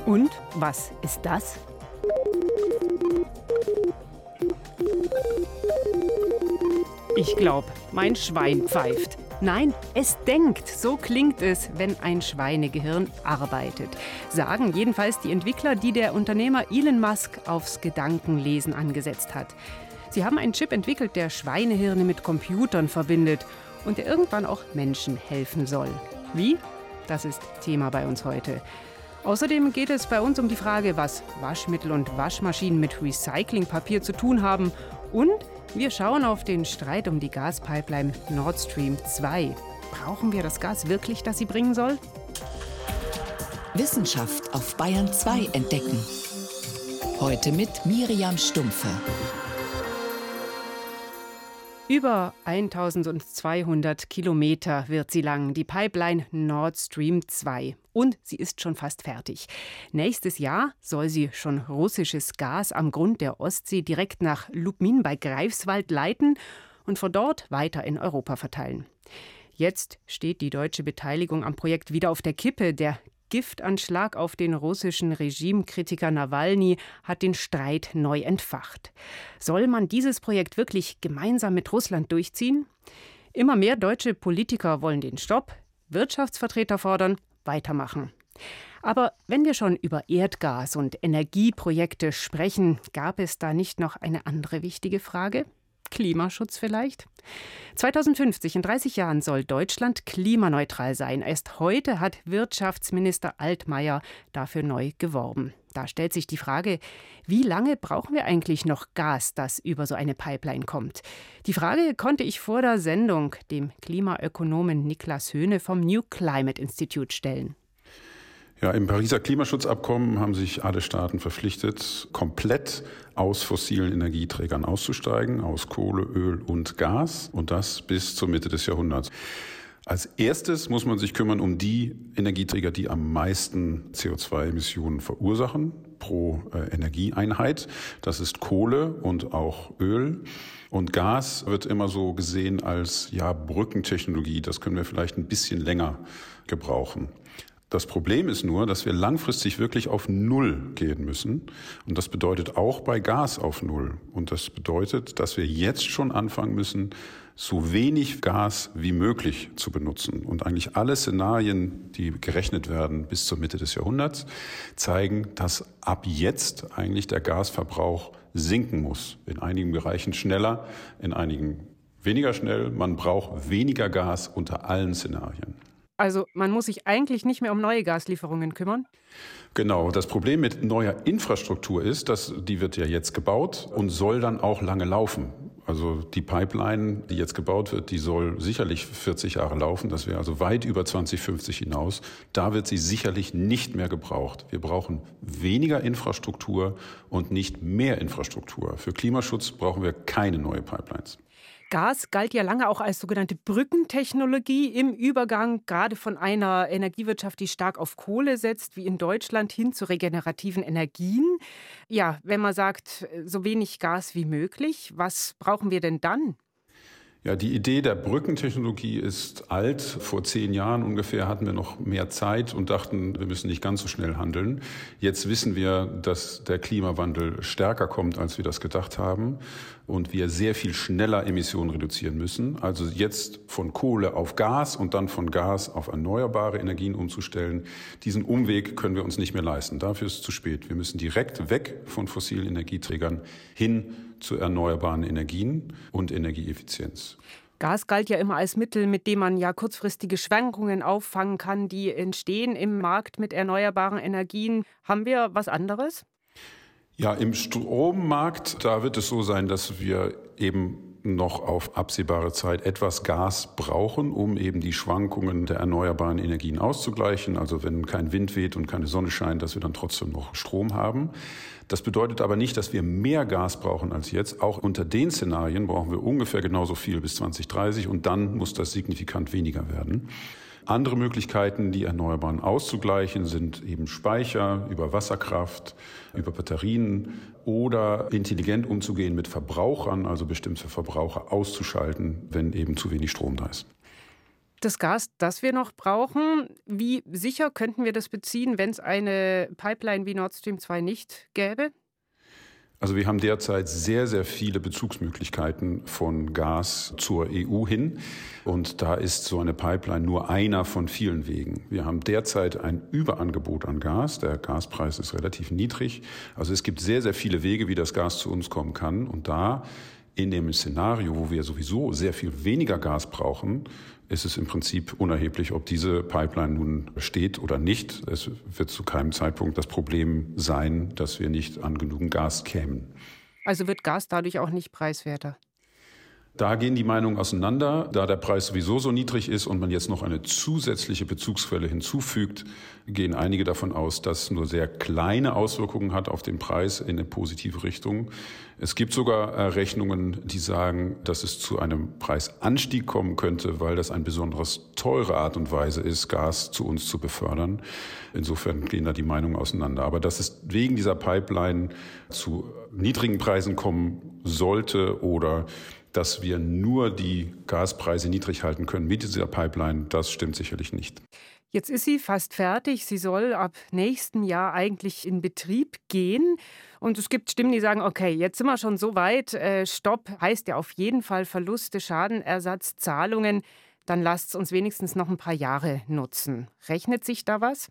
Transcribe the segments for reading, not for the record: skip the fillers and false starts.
Und was ist das? Ich glaube, mein Schwein pfeift. Nein, es denkt. So klingt es, wenn ein Schweinegehirn arbeitet. Sagen jedenfalls die Entwickler, die der Unternehmer Elon Musk aufs Gedankenlesen angesetzt hat. Sie haben einen Chip entwickelt, der Schweinehirne mit Computern verbindet und der irgendwann auch Menschen helfen soll. Wie? Das ist Thema bei uns heute. Außerdem geht es bei uns um die Frage, was Waschmittel und Waschmaschinen mit Recyclingpapier zu tun haben. Und wir schauen auf den Streit um die Gaspipeline Nord Stream 2. Brauchen wir das Gas wirklich, das sie bringen soll? Wissenschaft auf Bayern 2 entdecken. Heute mit Miriam Stumpfe. Über 1200 Kilometer wird sie lang, die Pipeline Nord Stream 2. Und sie ist schon fast fertig. Nächstes Jahr soll sie schon russisches Gas am Grund der Ostsee direkt nach Lubmin bei Greifswald leiten und von dort weiter in Europa verteilen. Jetzt steht die deutsche Beteiligung am Projekt wieder auf der Kippe. Der Giftanschlag auf den russischen Regimekritiker Nawalny hat den Streit neu entfacht. Soll man dieses Projekt wirklich gemeinsam mit Russland durchziehen? Immer mehr deutsche Politiker wollen den Stopp, Wirtschaftsvertreter fordern weitermachen. Aber wenn wir schon über Erdgas und Energieprojekte sprechen, gab es da nicht noch eine andere wichtige Frage? Klimaschutz vielleicht? 2050, in 30 Jahren, soll Deutschland klimaneutral sein. Erst heute hat Wirtschaftsminister Altmaier dafür neu geworben. Da stellt sich die Frage, wie lange brauchen wir eigentlich noch Gas, das über so eine Pipeline kommt? Die Frage konnte ich vor der Sendung dem Klimaökonomen Niklas Höhne vom New Climate Institute stellen. Ja, im Pariser Klimaschutzabkommen haben sich alle Staaten verpflichtet, komplett aus fossilen Energieträgern auszusteigen, aus Kohle, Öl und Gas, und das bis zur Mitte des Jahrhunderts. Als erstes muss man sich kümmern um die Energieträger, die am meisten CO2-Emissionen verursachen pro Energieeinheit. Das ist Kohle und auch Öl. Und Gas wird immer so gesehen als Brückentechnologie. Das können wir vielleicht ein bisschen länger gebrauchen. Das Problem ist nur, dass wir langfristig wirklich auf Null gehen müssen. Und das bedeutet auch bei Gas auf Null. Und das bedeutet, dass wir jetzt schon anfangen müssen, so wenig Gas wie möglich zu benutzen. Und eigentlich alle Szenarien, die gerechnet werden bis zur Mitte des Jahrhunderts, zeigen, dass ab jetzt eigentlich der Gasverbrauch sinken muss. In einigen Bereichen schneller, in einigen weniger schnell. Man braucht weniger Gas unter allen Szenarien. Also man muss sich eigentlich nicht mehr um neue Gaslieferungen kümmern? Genau. Das Problem mit neuer Infrastruktur ist, dass die wird ja jetzt gebaut und soll dann auch lange laufen. Also die Pipeline, die jetzt gebaut wird, die soll sicherlich 40 Jahre laufen. Das wäre also weit über 2050 hinaus. Da wird sie sicherlich nicht mehr gebraucht. Wir brauchen weniger Infrastruktur und nicht mehr Infrastruktur. Für Klimaschutz brauchen wir keine neue Pipelines. Gas galt ja lange auch als sogenannte Brückentechnologie im Übergang gerade von einer Energiewirtschaft, die stark auf Kohle setzt, wie in Deutschland, hin zu regenerativen Energien. Ja, wenn man sagt, so wenig Gas wie möglich, was brauchen wir denn dann? Ja, die Idee der Brückentechnologie ist alt. Vor 10 Jahren ungefähr hatten wir noch mehr Zeit und dachten, wir müssen nicht ganz so schnell handeln. Jetzt wissen wir, dass der Klimawandel stärker kommt, als wir das gedacht haben und wir sehr viel schneller Emissionen reduzieren müssen. Also jetzt von Kohle auf Gas und dann von Gas auf erneuerbare Energien umzustellen, diesen Umweg können wir uns nicht mehr leisten. Dafür ist es zu spät. Wir müssen direkt weg von fossilen Energieträgern hin zu erneuerbaren Energien und Energieeffizienz. Gas galt ja immer als Mittel, mit dem man ja kurzfristige Schwankungen auffangen kann, die entstehen im Markt mit erneuerbaren Energien. Haben wir was anderes? Ja, im Strommarkt, da wird es so sein, dass wir eben noch auf absehbare Zeit etwas Gas brauchen, um eben die Schwankungen der erneuerbaren Energien auszugleichen. Also wenn kein Wind weht und keine Sonne scheint, dass wir dann trotzdem noch Strom haben. Das bedeutet aber nicht, dass wir mehr Gas brauchen als jetzt. Auch unter den Szenarien brauchen wir ungefähr genauso viel bis 2030 und dann muss das signifikant weniger werden. Andere Möglichkeiten, die Erneuerbaren auszugleichen, sind eben Speicher über Wasserkraft, über Batterien oder intelligent umzugehen mit Verbrauchern, also bestimmte Verbraucher auszuschalten, wenn eben zu wenig Strom da ist. Das Gas, das wir noch brauchen, wie sicher könnten wir das beziehen, wenn es eine Pipeline wie Nord Stream 2 nicht gäbe? Also wir haben derzeit sehr, sehr viele Bezugsmöglichkeiten von Gas zur EU hin. Und da ist so eine Pipeline nur einer von vielen Wegen. Wir haben derzeit ein Überangebot an Gas. Der Gaspreis ist relativ niedrig. Also es gibt sehr, sehr viele Wege, wie das Gas zu uns kommen kann. Und da in dem Szenario, wo wir sowieso sehr viel weniger Gas brauchen, ist es im Prinzip unerheblich, ob diese Pipeline nun steht oder nicht. Es wird zu keinem Zeitpunkt das Problem sein, dass wir nicht an genügend Gas kämen. Also wird Gas dadurch auch nicht preiswerter? Da gehen die Meinungen auseinander. Da der Preis sowieso so niedrig ist und man jetzt noch eine zusätzliche Bezugsquelle hinzufügt, gehen einige davon aus, dass nur sehr kleine Auswirkungen hat auf den Preis in eine positive Richtung. Es gibt sogar Rechnungen, die sagen, dass es zu einem Preisanstieg kommen könnte, weil das eine besonders teure Art und Weise ist, Gas zu uns zu befördern. Insofern gehen da die Meinungen auseinander. Aber dass es wegen dieser Pipeline zu niedrigen Preisen kommen sollte oder dass wir nur die Gaspreise niedrig halten können mit dieser Pipeline, das stimmt sicherlich nicht. Jetzt ist sie fast fertig. Sie soll ab nächstem Jahr eigentlich in Betrieb gehen. Und es gibt Stimmen, die sagen, okay, jetzt sind wir schon so weit. Stopp heißt ja auf jeden Fall Verluste, Schadenersatzzahlungen. Dann lasst es uns wenigstens noch ein paar Jahre nutzen. Rechnet sich da was?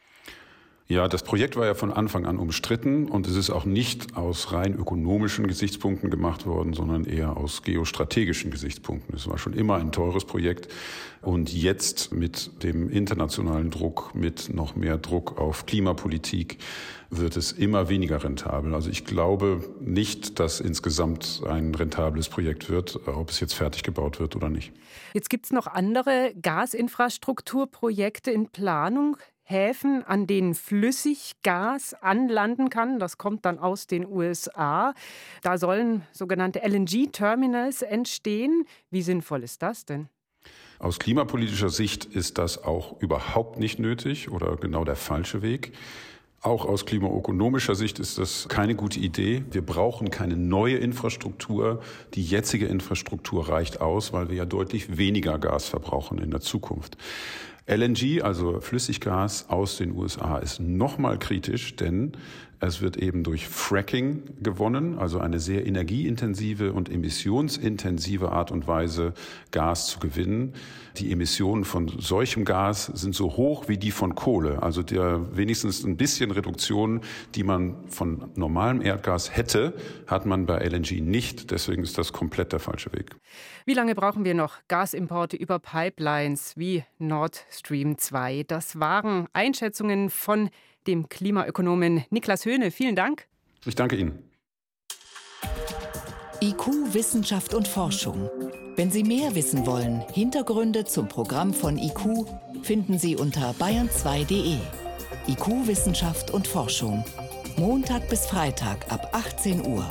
Ja, das Projekt war ja von Anfang an umstritten und es ist auch nicht aus rein ökonomischen Gesichtspunkten gemacht worden, sondern eher aus geostrategischen Gesichtspunkten. Es war schon immer ein teures Projekt und jetzt mit dem internationalen Druck, mit noch mehr Druck auf Klimapolitik wird es immer weniger rentabel. Also ich glaube nicht, dass insgesamt ein rentables Projekt wird, ob es jetzt fertig gebaut wird oder nicht. Jetzt gibt es noch andere Gasinfrastrukturprojekte in Planung. Häfen, an denen Flüssiggas anlanden kann. Das kommt dann aus den USA. Da sollen sogenannte LNG-Terminals entstehen. Wie sinnvoll ist das denn? Aus klimapolitischer Sicht ist das auch überhaupt nicht nötig oder genau der falsche Weg. Auch aus klimaökonomischer Sicht ist das keine gute Idee. Wir brauchen keine neue Infrastruktur. Die jetzige Infrastruktur reicht aus, weil wir ja deutlich weniger Gas verbrauchen in der Zukunft. LNG, also Flüssiggas aus den USA, ist nochmal kritisch, denn es wird eben durch Fracking gewonnen, also eine sehr energieintensive und emissionsintensive Art und Weise, Gas zu gewinnen. Die Emissionen von solchem Gas sind so hoch wie die von Kohle. Also wenigstens ein bisschen Reduktion, die man von normalem Erdgas hätte, hat man bei LNG nicht. Deswegen ist das komplett der falsche Weg. Wie lange brauchen wir noch Gasimporte über Pipelines wie Nord Stream 2? Das waren Einschätzungen von dem Klimaökonomen Niklas Höhne. Vielen Dank. Ich danke Ihnen. IQ, Wissenschaft und Forschung. Wenn Sie mehr wissen wollen, Hintergründe zum Programm von IQ finden Sie unter bayern2.de. IQ, Wissenschaft und Forschung. Montag bis Freitag ab 18 Uhr.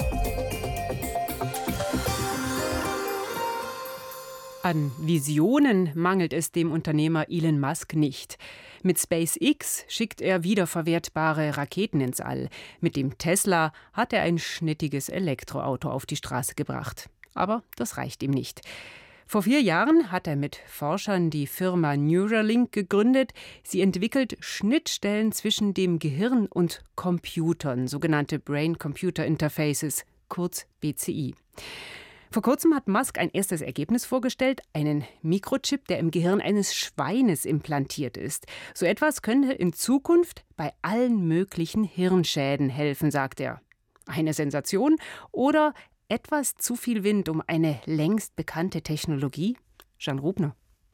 An Visionen mangelt es dem Unternehmer Elon Musk nicht. Mit SpaceX schickt er wiederverwertbare Raketen ins All. Mit dem Tesla hat er ein schnittiges Elektroauto auf die Straße gebracht. Aber das reicht ihm nicht. Vor 4 Jahren hat er mit Forschern die Firma Neuralink gegründet. Sie entwickelt Schnittstellen zwischen dem Gehirn und Computern, sogenannte Brain-Computer Interfaces, kurz BCI. Vor kurzem hat Musk ein erstes Ergebnis vorgestellt, einen Mikrochip, der im Gehirn eines Schweines implantiert ist. So etwas könnte in Zukunft bei allen möglichen Hirnschäden helfen, sagt er. Eine Sensation oder etwas zu viel Wind um eine längst bekannte Technologie? Jan Rubner.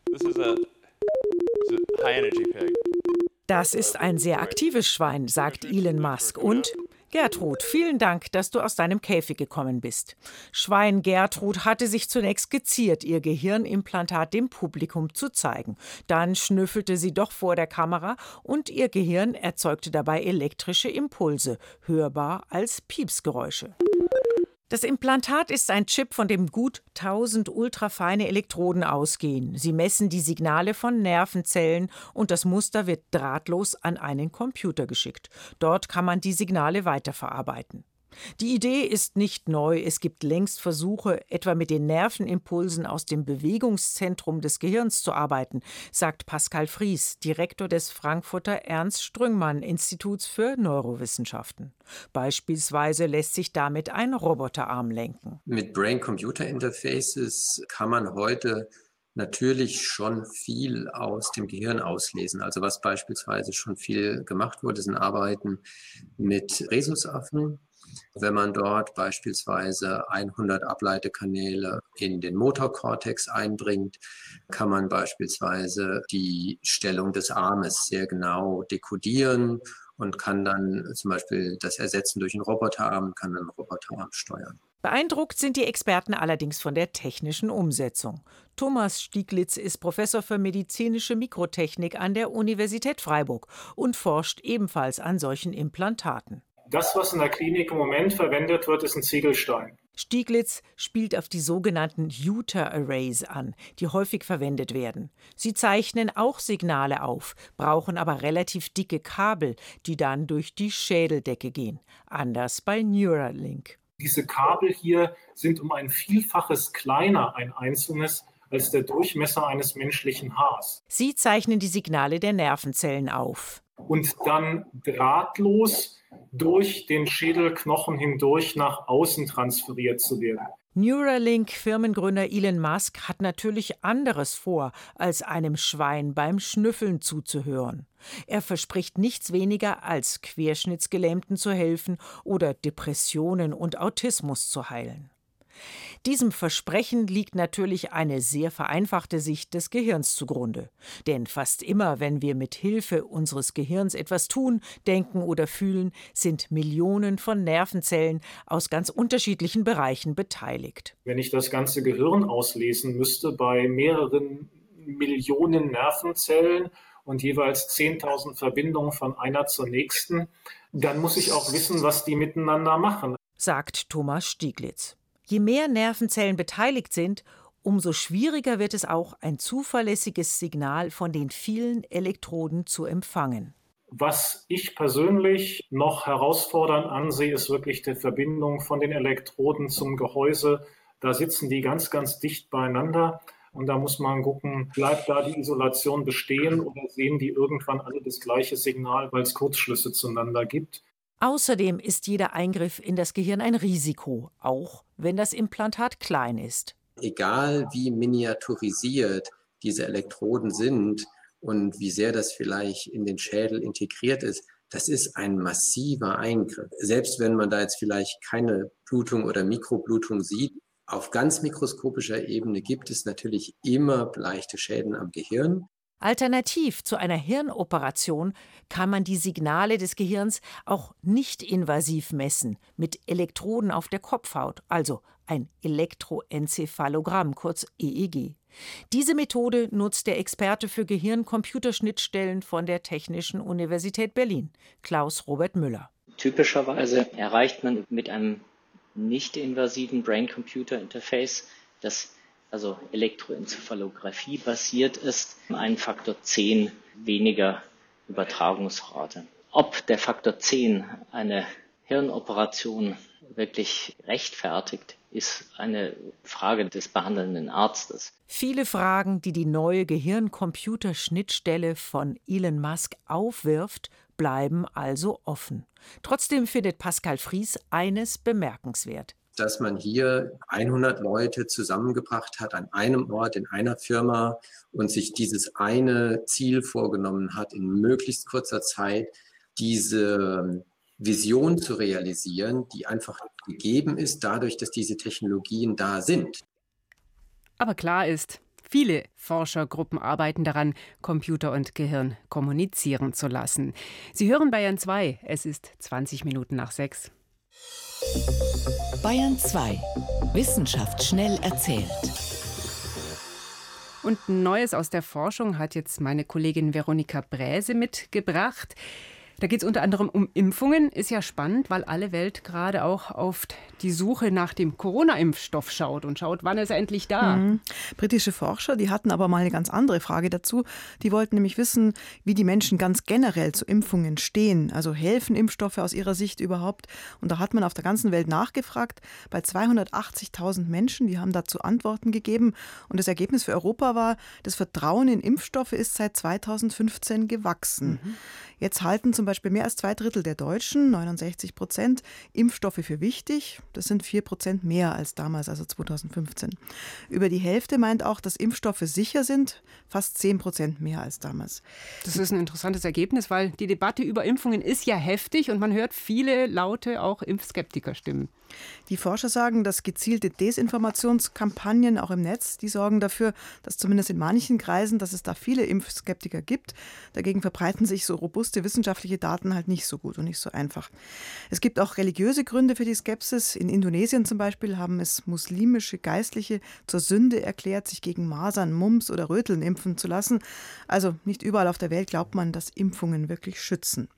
Das ist ein sehr aktives Schwein, sagt Elon Musk. Und Gertrud, vielen Dank, dass du aus deinem Käfig gekommen bist. Schwein Gertrud hatte sich zunächst geziert, ihr Gehirnimplantat dem Publikum zu zeigen. Dann schnüffelte sie doch vor der Kamera und ihr Gehirn erzeugte dabei elektrische Impulse, hörbar als Piepsgeräusche. Das Implantat ist ein Chip, von dem gut 1000 ultrafeine Elektroden ausgehen. Sie messen die Signale von Nervenzellen und das Muster wird drahtlos an einen Computer geschickt. Dort kann man die Signale weiterverarbeiten. Die Idee ist nicht neu. Es gibt längst Versuche, etwa mit den Nervenimpulsen aus dem Bewegungszentrum des Gehirns zu arbeiten, sagt Pascal Fries, Direktor des Frankfurter Ernst-Strüngmann-Instituts für Neurowissenschaften. Beispielsweise lässt sich damit ein Roboterarm lenken. Mit Brain-Computer-Interfaces kann man heute natürlich schon viel aus dem Gehirn auslesen. Also was beispielsweise schon viel gemacht wurde, sind Arbeiten mit Rhesusaffen. Wenn man dort beispielsweise 100 Ableitekanäle in den Motorkortex einbringt, kann man beispielsweise die Stellung des Armes sehr genau dekodieren und kann dann zum Beispiel das ersetzen durch einen Roboterarm, kann dann einen Roboterarm steuern. Beeindruckt sind die Experten allerdings von der technischen Umsetzung. Thomas Stieglitz ist Professor für medizinische Mikrotechnik an der Universität Freiburg und forscht ebenfalls an solchen Implantaten. Das, was in der Klinik im Moment verwendet wird, ist ein Ziegelstein. Stieglitz spielt auf die sogenannten Uter-Arrays an, die häufig verwendet werden. Sie zeichnen auch Signale auf, brauchen aber relativ dicke Kabel, die dann durch die Schädeldecke gehen. Anders bei Neuralink. Diese Kabel hier sind um ein Vielfaches kleiner, ein einzelnes, als der Durchmesser eines menschlichen Haars. Sie zeichnen die Signale der Nervenzellen auf. Und dann drahtlos durch den Schädelknochen hindurch nach außen transferiert zu werden. Neuralink-Firmengründer Elon Musk hat natürlich anderes vor, als einem Schwein beim Schnüffeln zuzuhören. Er verspricht nichts weniger, als Querschnittsgelähmten zu helfen oder Depressionen und Autismus zu heilen. Diesem Versprechen liegt natürlich eine sehr vereinfachte Sicht des Gehirns zugrunde. Denn fast immer, wenn wir mit Hilfe unseres Gehirns etwas tun, denken oder fühlen, sind Millionen von Nervenzellen aus ganz unterschiedlichen Bereichen beteiligt. Wenn ich das ganze Gehirn auslesen müsste bei mehreren Millionen Nervenzellen und jeweils 10.000 Verbindungen von einer zur nächsten, dann muss ich auch wissen, was die miteinander machen, sagt Thomas Stieglitz. Je mehr Nervenzellen beteiligt sind, umso schwieriger wird es auch, ein zuverlässiges Signal von den vielen Elektroden zu empfangen. Was ich persönlich noch herausfordernd ansehe, ist wirklich die Verbindung von den Elektroden zum Gehäuse. Da sitzen die ganz, ganz dicht beieinander. Und da muss man gucken, bleibt da die Isolation bestehen oder sehen die irgendwann alle das gleiche Signal, weil es Kurzschlüsse zueinander gibt. Außerdem ist jeder Eingriff in das Gehirn ein Risiko, auch wenn das Implantat klein ist. Egal wie miniaturisiert diese Elektroden sind und wie sehr das vielleicht in den Schädel integriert ist, das ist ein massiver Eingriff. Selbst wenn man da jetzt vielleicht keine Blutung oder Mikroblutung sieht, auf ganz mikroskopischer Ebene gibt es natürlich immer leichte Schäden am Gehirn. Alternativ zu einer Hirnoperation kann man die Signale des Gehirns auch nicht invasiv messen, mit Elektroden auf der Kopfhaut, also ein Elektroenzephalogramm, kurz EEG. Diese Methode nutzt der Experte für Gehirn-Computerschnittstellen von der Technischen Universität Berlin, Klaus-Robert Müller. Typischerweise erreicht man mit einem nicht-invasiven Brain-Computer-Interface, das also Elektroenzephalographie basiert ist, einen Faktor 10 weniger Übertragungsrate. Ob der Faktor 10 eine Hirnoperation wirklich rechtfertigt, ist eine Frage des behandelnden Arztes. Viele Fragen, die die neue Gehirn-Computer-Schnittstelle von Elon Musk aufwirft, bleiben also offen. Trotzdem findet Pascal Fries eines bemerkenswert: Dass man hier 100 Leute zusammengebracht hat an einem Ort, in einer Firma und sich dieses eine Ziel vorgenommen hat, in möglichst kurzer Zeit diese Vision zu realisieren, die einfach gegeben ist dadurch, dass diese Technologien da sind. Aber klar ist, viele Forschergruppen arbeiten daran, Computer und Gehirn kommunizieren zu lassen. Sie hören Bayern 2, es ist 20 Minuten nach 6. Bayern 2. Wissenschaft schnell erzählt. Und Neues aus der Forschung hat jetzt meine Kollegin Veronika Bräse mitgebracht. Da geht es unter anderem um Impfungen. Ist ja spannend, weil alle Welt gerade auch auf die Suche nach dem Corona-Impfstoff schaut und schaut, wann ist er endlich da. Britische Forscher, die hatten aber mal eine ganz andere Frage dazu. Die wollten nämlich wissen, wie die Menschen ganz generell zu Impfungen stehen. Also helfen Impfstoffe aus ihrer Sicht überhaupt? Und da hat man auf der ganzen Welt nachgefragt bei 280.000 Menschen. Die haben dazu Antworten gegeben. Und das Ergebnis für Europa war, das Vertrauen in Impfstoffe ist seit 2015 gewachsen. Jetzt halten zum Beispiel mehr als 2/3 der Deutschen, 69%, Impfstoffe für wichtig. Das sind 4% mehr als damals, also 2015. Über die Hälfte meint auch, dass Impfstoffe sicher sind, fast 10% mehr als damals. Das ist ein interessantes Ergebnis, weil die Debatte über Impfungen ist ja heftig und man hört viele laute, auch Impfskeptiker-Stimmen. Die Forscher sagen, dass gezielte Desinformationskampagnen auch im Netz, die sorgen dafür, dass zumindest in manchen Kreisen, dass es da viele Impfskeptiker gibt. Dagegen verbreiten sich so robuste wissenschaftliche Daten halt nicht so gut und nicht so einfach. Es gibt auch religiöse Gründe für die Skepsis. In Indonesien zum Beispiel haben es muslimische Geistliche zur Sünde erklärt, sich gegen Masern, Mumps oder Röteln impfen zu lassen. Also nicht überall auf der Welt glaubt man, dass Impfungen wirklich schützen.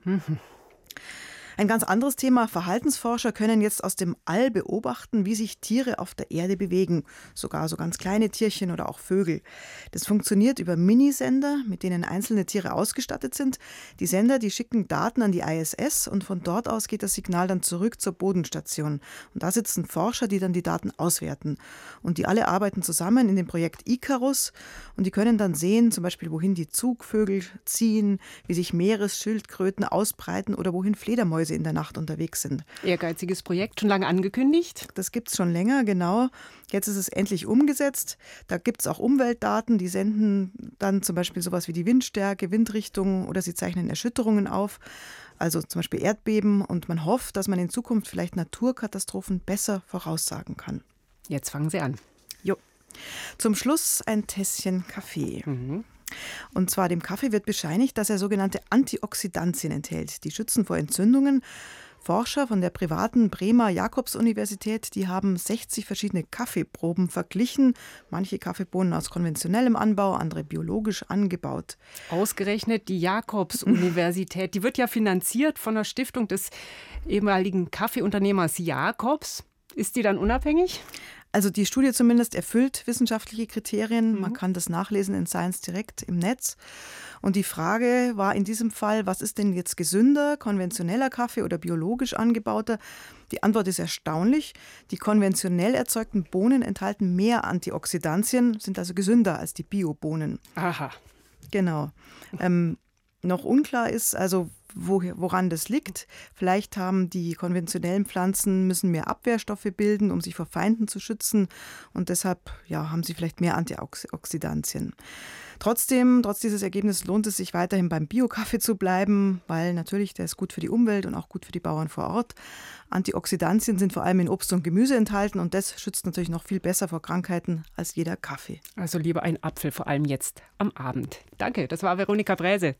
Ein ganz anderes Thema. Verhaltensforscher können jetzt aus dem All beobachten, wie sich Tiere auf der Erde bewegen. Sogar so ganz kleine Tierchen oder auch Vögel. Das funktioniert über Minisender, mit denen einzelne Tiere ausgestattet sind. Die Sender, die schicken Daten an die ISS und von dort aus geht das Signal dann zurück zur Bodenstation. Und da sitzen Forscher, die dann die Daten auswerten. Und die alle arbeiten zusammen in dem Projekt Icarus. Und die können dann sehen, zum Beispiel, wohin die Zugvögel ziehen, wie sich Meeresschildkröten ausbreiten oder wohin Fledermäuse in der Nacht unterwegs sind. Ehrgeiziges Projekt, schon lange angekündigt? Das gibt es schon länger, genau. Jetzt ist es endlich umgesetzt. Da gibt es auch Umweltdaten, die senden dann zum Beispiel sowas wie die Windstärke, Windrichtung oder sie zeichnen Erschütterungen auf, also zum Beispiel Erdbeben. Und man hofft, dass man in Zukunft vielleicht Naturkatastrophen besser voraussagen kann. Jetzt fangen Sie an. Jo. Zum Schluss ein Tässchen Kaffee. Und zwar dem Kaffee wird bescheinigt, dass er sogenannte Antioxidantien enthält. Die schützen vor Entzündungen. Forscher von der privaten Bremer Jakobs-Universität, die haben 60 verschiedene Kaffeeproben verglichen. Manche Kaffeebohnen aus konventionellem Anbau, andere biologisch angebaut. Ausgerechnet die Jakobs-Universität, die wird ja finanziert von der Stiftung des ehemaligen Kaffeeunternehmers Jakobs. Ist die dann unabhängig? Also die Studie zumindest erfüllt wissenschaftliche Kriterien. Man kann das nachlesen in Science Direct im Netz. Und die Frage war in diesem Fall, was ist denn jetzt gesünder, konventioneller Kaffee oder biologisch angebauter? Die Antwort ist erstaunlich. Die konventionell erzeugten Bohnen enthalten mehr Antioxidantien, sind also gesünder als die Biobohnen. Aha. Genau. Noch unklar ist also, woran das liegt. Vielleicht haben die konventionellen Pflanzen müssen mehr Abwehrstoffe bilden, um sich vor Feinden zu schützen. Und deshalb haben sie vielleicht mehr Antioxidantien. Trotzdem, trotz dieses Ergebnisses lohnt es sich weiterhin beim Bio-Kaffee zu bleiben, weil natürlich der ist gut für die Umwelt und auch gut für die Bauern vor Ort. Antioxidantien sind vor allem in Obst und Gemüse enthalten und das schützt natürlich noch viel besser vor Krankheiten als jeder Kaffee. Also lieber ein Apfel, vor allem jetzt am Abend. Danke, das war Veronika Bräse.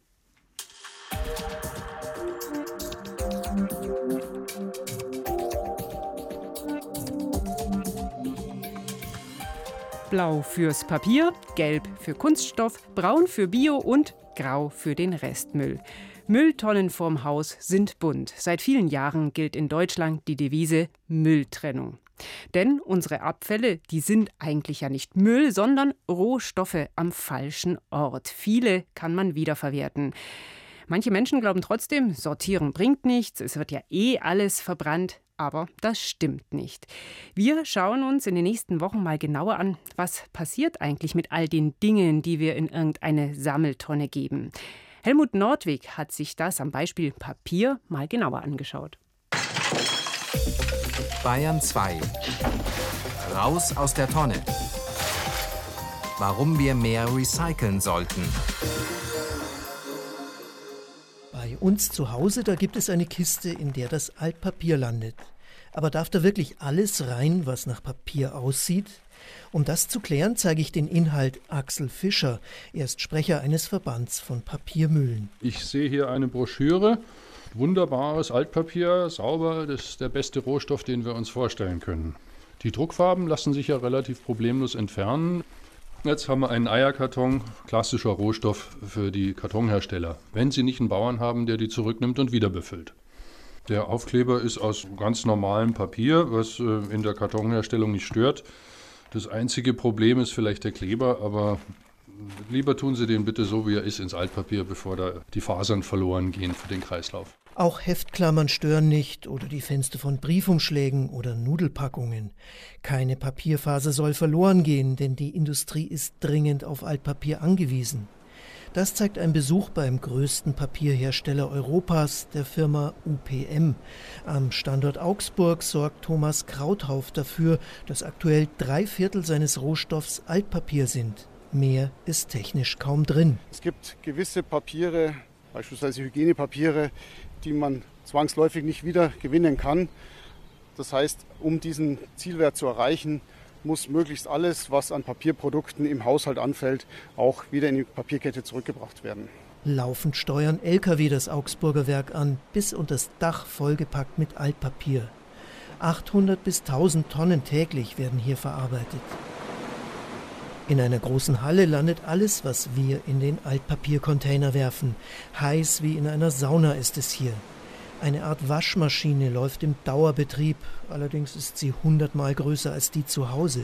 Blau fürs Papier, gelb für Kunststoff, braun für Bio und grau für den Restmüll. Mülltonnen vorm Haus sind bunt. Seit vielen Jahren gilt in Deutschland die Devise Mülltrennung. Denn unsere Abfälle, die sind eigentlich ja nicht Müll, sondern Rohstoffe am falschen Ort. Viele kann man wiederverwerten. Manche Menschen glauben trotzdem, sortieren bringt nichts, es wird ja alles verbrannt. Aber das stimmt nicht. Wir schauen uns in den nächsten Wochen mal genauer an, was passiert eigentlich mit all den Dingen, die wir in irgendeine Sammeltonne geben. Helmut Nordwig hat sich das am Beispiel Papier mal genauer angeschaut. Bayern 2. Raus aus der Tonne. Warum wir mehr recyceln sollten. Bei uns zu Hause, da gibt es eine Kiste, in der das Altpapier landet. Aber darf da wirklich alles rein, was nach Papier aussieht? Um das zu klären, zeige ich den Inhalt Axel Fischer. Er ist Sprecher eines Verbands von Papiermühlen. Ich sehe hier eine Broschüre. Wunderbares Altpapier, sauber, das ist der beste Rohstoff, den wir uns vorstellen können. Die Druckfarben lassen sich ja relativ problemlos entfernen. Jetzt haben wir einen Eierkarton, klassischer Rohstoff für die Kartonhersteller. Wenn sie nicht einen Bauern haben, der die zurücknimmt und wieder befüllt. Der Aufkleber ist aus ganz normalem Papier, was in der Kartonherstellung nicht stört. Das einzige Problem ist vielleicht der Kleber, aber lieber tun Sie den bitte so, wie er ist, ins Altpapier, bevor da die Fasern verloren gehen für den Kreislauf. Auch Heftklammern stören nicht oder die Fenster von Briefumschlägen oder Nudelpackungen. Keine Papierfaser soll verloren gehen, denn die Industrie ist dringend auf Altpapier angewiesen. Das zeigt ein Besuch beim größten Papierhersteller Europas, der Firma UPM. Am Standort Augsburg sorgt Thomas Krauthauf dafür, dass aktuell 3/4 seines Rohstoffs Altpapier sind. Mehr ist technisch kaum drin. Es gibt gewisse Papiere, beispielsweise Hygienepapiere, die man zwangsläufig nicht wieder gewinnen kann. Das heißt, um diesen Zielwert zu erreichen, muss möglichst alles, was an Papierprodukten im Haushalt anfällt, auch wieder in die Papierkette zurückgebracht werden. Laufend steuern Lkw das Augsburger Werk an, bis unter das Dach vollgepackt mit Altpapier. 800 bis 1000 Tonnen täglich werden hier verarbeitet. In einer großen Halle landet alles, was wir in den Altpapiercontainer werfen. Heiß wie in einer Sauna ist es hier. Eine Art Waschmaschine läuft im Dauerbetrieb, allerdings ist sie 100-mal größer als die zu Hause.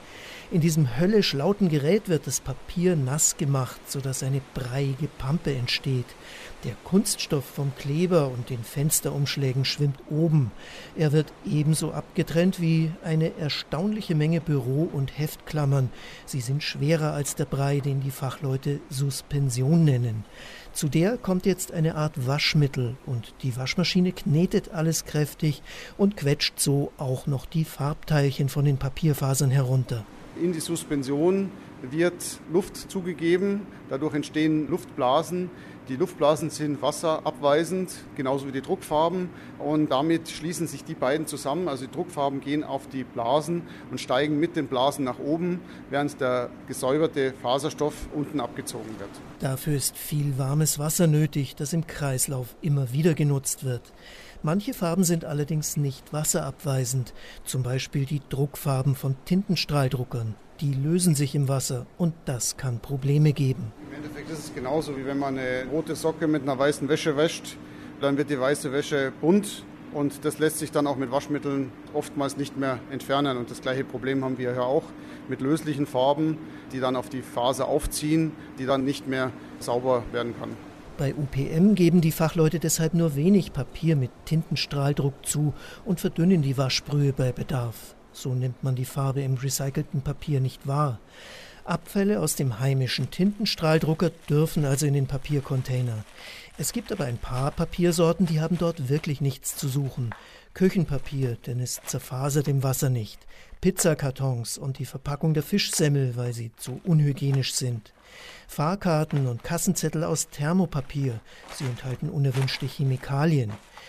In diesem höllisch lauten Gerät wird das Papier nass gemacht, sodass eine breiige Pampe entsteht. Der Kunststoff vom Kleber und den Fensterumschlägen schwimmt oben. Er wird ebenso abgetrennt wie eine erstaunliche Menge Büro- und Heftklammern. Sie sind schwerer als der Brei, den die Fachleute Suspension nennen. Zu der kommt jetzt eine Art Waschmittel und die Waschmaschine knetet alles kräftig und quetscht so auch noch die Farbteilchen von den Papierfasern herunter. In die Suspension wird Luft zugegeben, dadurch entstehen Luftblasen. Die Luftblasen sind wasserabweisend, genauso wie die Druckfarben, und damit schließen sich die beiden zusammen. Also die Druckfarben gehen auf die Blasen und steigen mit den Blasen nach oben, während der gesäuberte Faserstoff unten abgezogen wird. Dafür ist viel warmes Wasser nötig, das im Kreislauf immer wieder genutzt wird. Manche Farben sind allerdings nicht wasserabweisend, zum Beispiel die Druckfarben von Tintenstrahldruckern. Die lösen sich im Wasser und das kann Probleme geben. Im Endeffekt ist es genauso, wie wenn man eine rote Socke mit einer weißen Wäsche wäscht. Dann wird die weiße Wäsche bunt und das lässt sich dann auch mit Waschmitteln oftmals nicht mehr entfernen. Und das gleiche Problem haben wir hier auch mit löslichen Farben, die dann auf die Faser aufziehen, die dann nicht mehr sauber werden kann. Bei UPM geben die Fachleute deshalb nur wenig Papier mit Tintenstrahldruck zu und verdünnen die Waschbrühe bei Bedarf. So nimmt man die Farbe im recycelten Papier nicht wahr. Abfälle aus dem heimischen Tintenstrahldrucker dürfen also in den Papiercontainer. Es gibt aber ein paar Papiersorten, die haben dort wirklich nichts zu suchen. Küchenpapier, denn es zerfasert im Wasser nicht. Pizzakartons und die Verpackung der Fischsemmel, weil sie zu unhygienisch sind. Fahrkarten und Kassenzettel aus Thermopapier. Sie enthalten unerwünschte Chemikalien.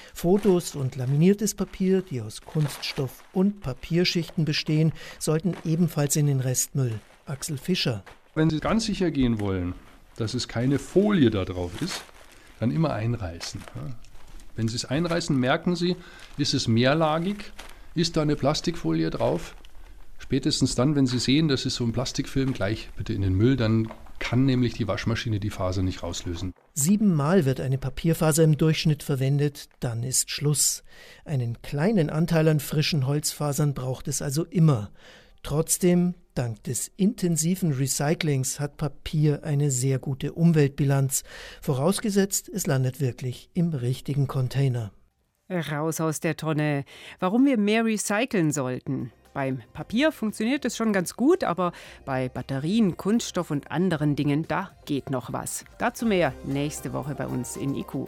Fotos und laminiertes Papier, die aus Kunststoff und Papierschichten bestehen, sollten ebenfalls in den Restmüll. Axel Fischer. Wenn Sie ganz sicher gehen wollen, dass es keine Folie da drauf ist, dann immer einreißen. Wenn Sie es einreißen, merken Sie, ist es mehrlagig, ist da eine Plastikfolie drauf. Spätestens dann, wenn Sie sehen, das ist so ein Plastikfilm, gleich bitte in den Müll, dann kann nämlich die Waschmaschine die Faser nicht rauslösen. 7-mal wird eine Papierfaser im Durchschnitt verwendet, dann ist Schluss. Einen kleinen Anteil an frischen Holzfasern braucht es also immer. Trotzdem, dank des intensiven Recyclings hat Papier eine sehr gute Umweltbilanz, vorausgesetzt, es landet wirklich im richtigen Container. Raus aus der Tonne. Warum wir mehr recyceln sollten. Beim Papier funktioniert es schon ganz gut, aber bei Batterien, Kunststoff und anderen Dingen, da geht noch was. Dazu mehr nächste Woche bei uns in IQ.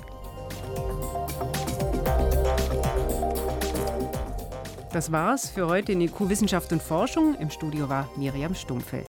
Das war's für heute in IQ Wissenschaft und Forschung. Im Studio war Miriam Stumpfe.